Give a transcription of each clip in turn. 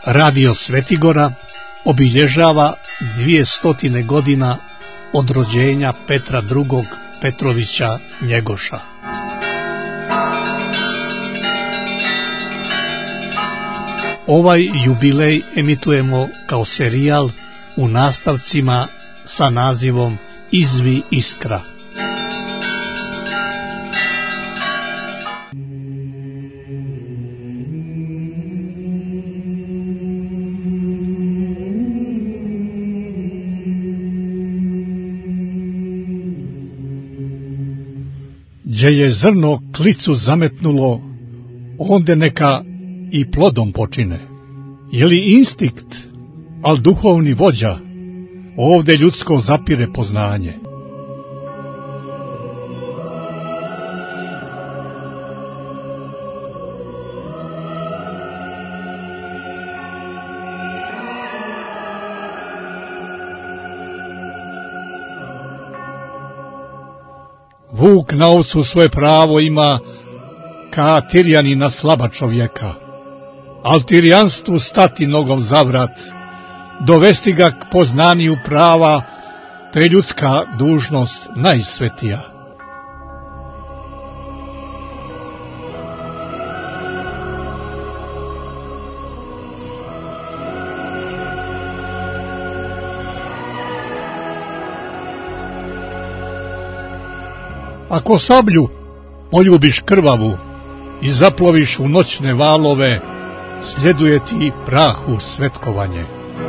Radio Svetigora obilježava 200 godina od rođenja Petra II. Petrovića Njegoša. Ovaj jubilej emitujemo kao serijal u nastavcima sa nazivom Izvi iskra. Gdje je zrno klicu zametnulo, onde neka i plodom počine. Je li instinkt, al duhovni vođa, ovde ljudsko zapire poznanje. Vuk na ovcu svoje pravo ima, ka Tirjani na slaba čovjeka, al tirjanstvu stati nogom za vrat, dovesti ga k poznaniju prava, to je ljudska dužnost najsvetija. Ako sablju poljubiš krvavu i zaploviš u noćne valove, sljeduje ti prahu svetkovanje.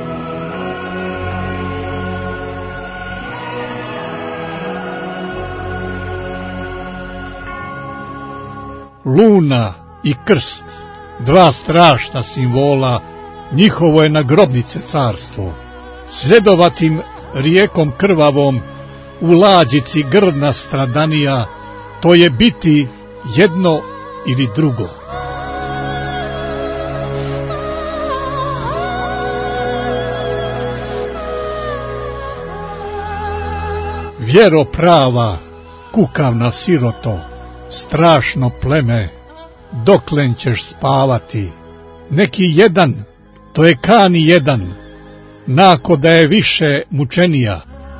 Luna i krst, dva strašna simbola, njihovo je na grobnice carstvo. Sljedovatim rijekom krvavom, u lađici grdna stradanija, to je biti jedno ili drugo. Vjero prava, kukavna siroto, strašno pleme, doklen ćeš spavati? Neki jedan, to je kani jedan, nako da je više mučenija.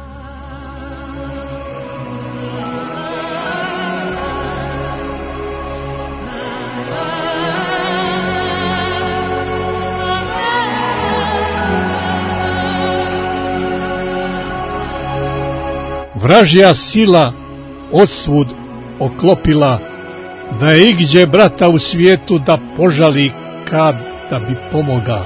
Vražja sila odsvud oklopila, da je igdje brata u svijetu da požali kad da bi pomoga.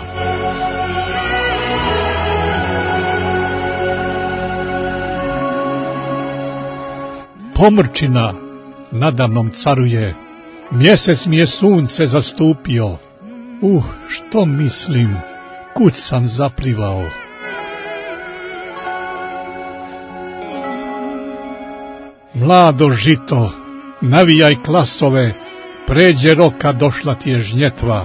Pomrčina nadamnom caruje, mjesec mi je sunce zastupio. Što mislim, kud sam zaplivao. Mlado žito, navijaj klasove, pređe roka, došla ti je žnjetva.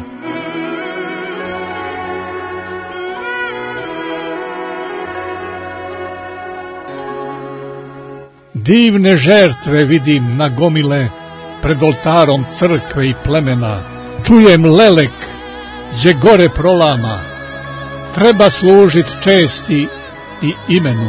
Divne žertve vidim na gomile, pred oltarom crkve i plemena. Čujem lelek, gdje gore prolama, treba služit česti i imenu.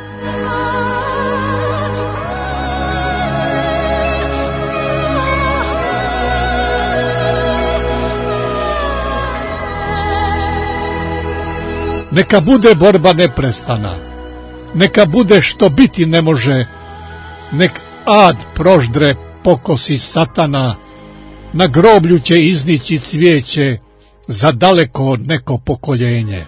Neka bude borba neprestana, neka bude što biti ne može, nek ad proždre pokosi satana, na groblju će iznići cvijeće za daleko neko pokoljenje.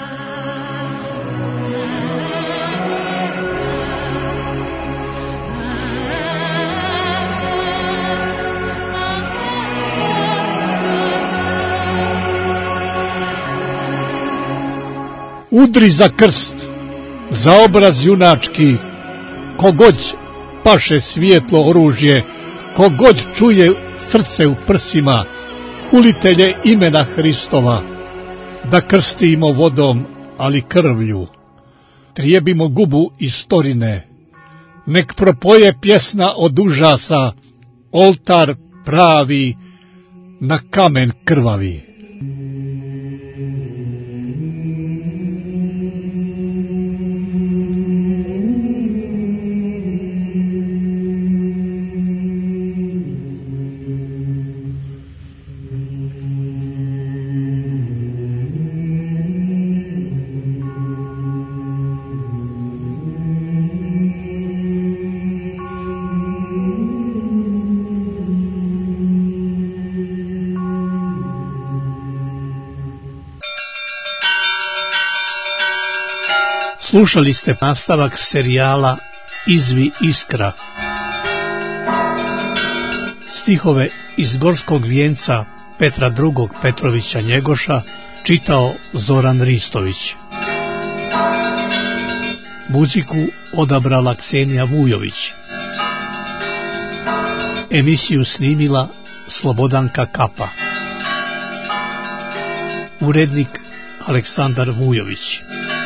Udri za krst, za obraz junački, kogod paše svijetlo oružje, kogod čuje srce u prsima, hulitelje imena Hristova, da krstimo vodom, ali krvlju, trijebimo gubu istorine, nek propoje pjesna od užasa, oltar pravi na kamen krvavi. Slušali ste nastavak serijala Izvi Iskra. Stihove iz Gorskog vijenca Petra II. Petrovića Njegoša čitao Zoran Ristović. Muziku odabrala Ksenija Vujović. Emisiju snimila Slobodanka Kapa. Urednik Aleksandar Vujović.